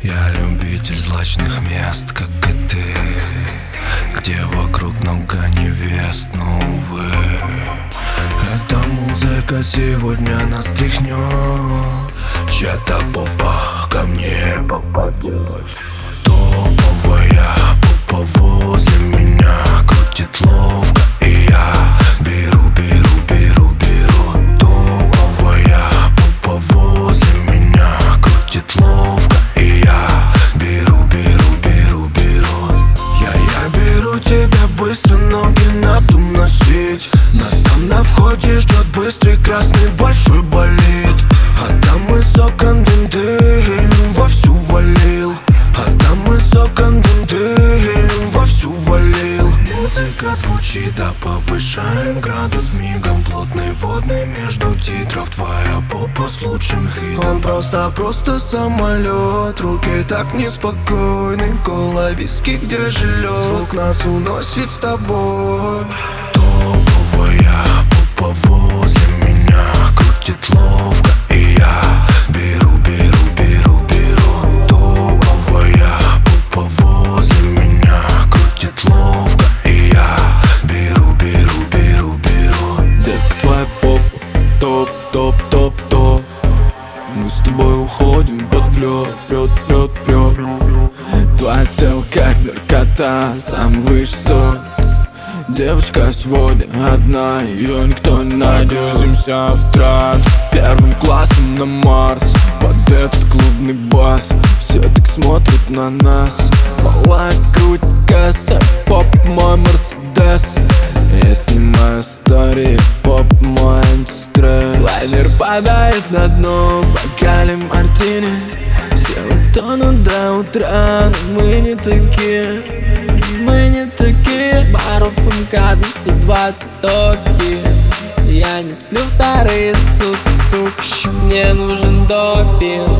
Я любитель злачных мест, как и ты, где вокруг много невест, но, увы, эта музыка сегодня нас тряхнет. Чья-то попа ко мне попадет. Топовая попа возле меня крутит ловко, и я беру. Топовая попа возле меня крутит ловко, и я беру. Я беру тебя быстро, ноги надо носить. Нас там на входе ждет быстрый красный большой болид. А там из окон дым вовсю валил. А там из окон дым вовсю валил. Музыка звучит, да повышаем градус мигом. Плотный водный между титров, твоя попа с лучшим видом. Он просто самолет, руки так неспокойны. Кола, виски, где жилье, звук нас уносит с тобой. Топовая попа возле меня крутит ловко, и я беру. Топовая попа возле меня крутит ловко, и я беру. Детка, твоя попа топ. Мы с тобой уходим под лед, прет. Твое тело как наркота, самый высший сон. Девочка сегодня одна, ее никто не найдет. Движемся в транс, первым классом на Марс. Под этот клубный бас все так смотрят на нас. Малая грудь, касса, поп мой Мерседес. Я снимаю стори, поп мой антистресс. Лайнер падает на дно, бокале мартини. Все утонут до утра, но мы не такие. Бару ПМК 220 топи. Я не сплю вторые сутки. Мне нужен допинг.